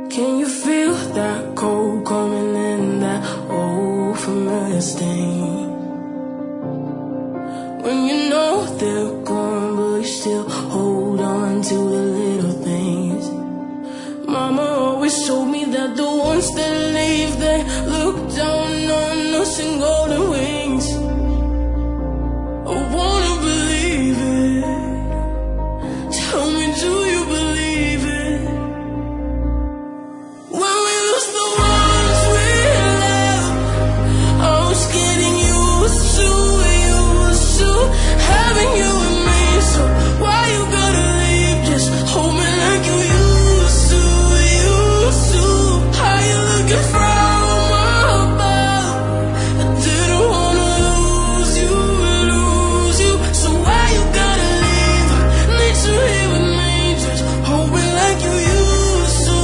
Can you feel that cold coming in, that old familiar stain? When you know they're gone, but you still hold on to the little things. Mama always told me that the ones that leave, they look down on us in golden wings. I wanna believe it. Tell me, do you believe it? When we lose the ones we love, I was getting used to having you with me. So why you gotta leave? Just hold me like you used to. How you looking from above? I didn't wanna lose you. So why you gotta leave? Need you here with me. Just hold me like you used to.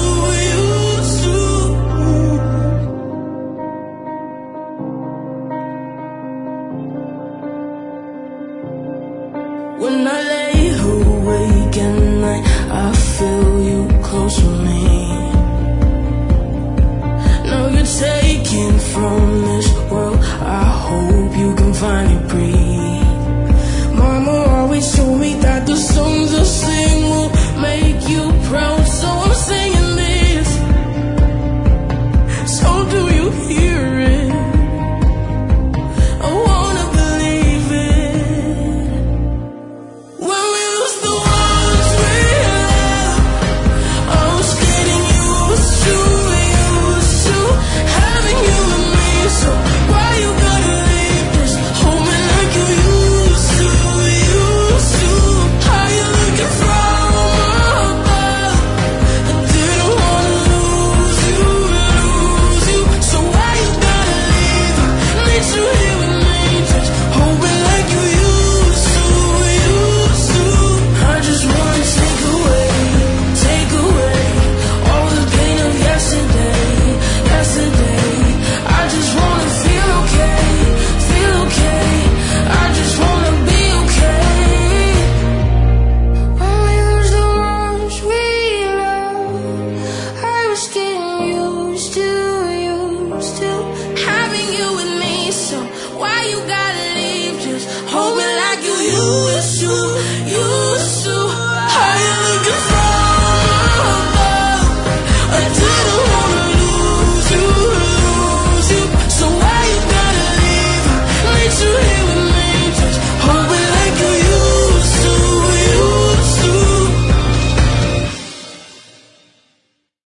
When I lay awake at night, I feel you close to me. Now you're taken from this world, I hope you can finally breathe.